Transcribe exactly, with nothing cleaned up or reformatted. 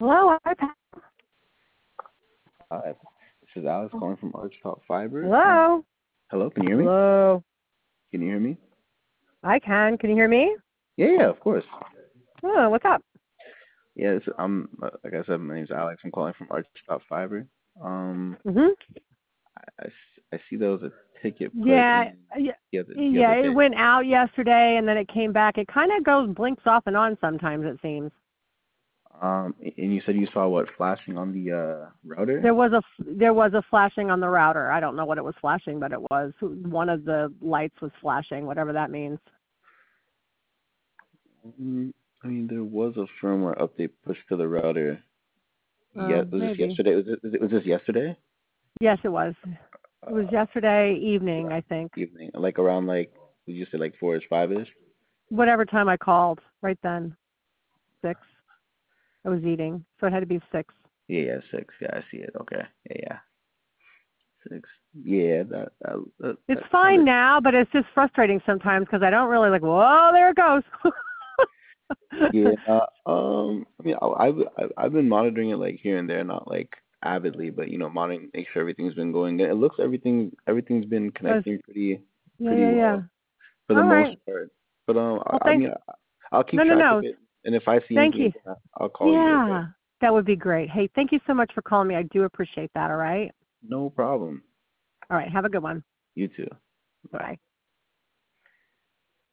Hello, iPad. Hi, this is Alex calling from Archtop Fiber. Um, Hello. hello, can you hear me? Hello. Can you hear me? I can. Can you hear me? Yeah, yeah, of course. Oh, what's up? Yeah, it's, I'm uh, like I said, my name's Alex. I'm calling from Archtop Fiber. Um, Mhm. I, I s- I see there was a ticket put Yeah. in Yeah. the other the Yeah. other It day. went out yesterday, and then it came back. It kind of goes blinks off and on sometimes. It seems. Um, and you said you saw what flashing on the uh router? There was a there was a flashing on the router. I don't know what it was flashing, but it was one of the lights was flashing, whatever that means. Mm, I mean, there was a firmware update pushed to the router. Yeah, Um, was this maybe. yesterday? Was it, was this yesterday? Yes, it was. It was Uh, yesterday evening, around I think. evening, like around like did you say like four ish, five ish? Whatever time I called, right then, six. I was eating, so it had to be six. Yeah, yeah, six. Yeah, I see it. Okay. Yeah, yeah. Six. Yeah, that that that, It's that kind fine of. now, but it's just frustrating sometimes because I don't really like. Whoa, there it goes. Yeah. Uh, um. I mean, I, I've I've I've been monitoring it like here and there, not like avidly, but you know, monitoring, make sure everything's been going. It looks everything everything's been Yes. connecting pretty Yeah, pretty yeah, yeah. well for the All most right. part. But um, Well, I, I thank. mean, I, I'll keep No, no, track of no. it, and if I see Thank anything you. again, I'll call you. Okay. Yeah, that would be great. Hey, thank you so much for calling me. I do appreciate that. All right. No problem. All right. Have a good one. You too. Bye. Bye.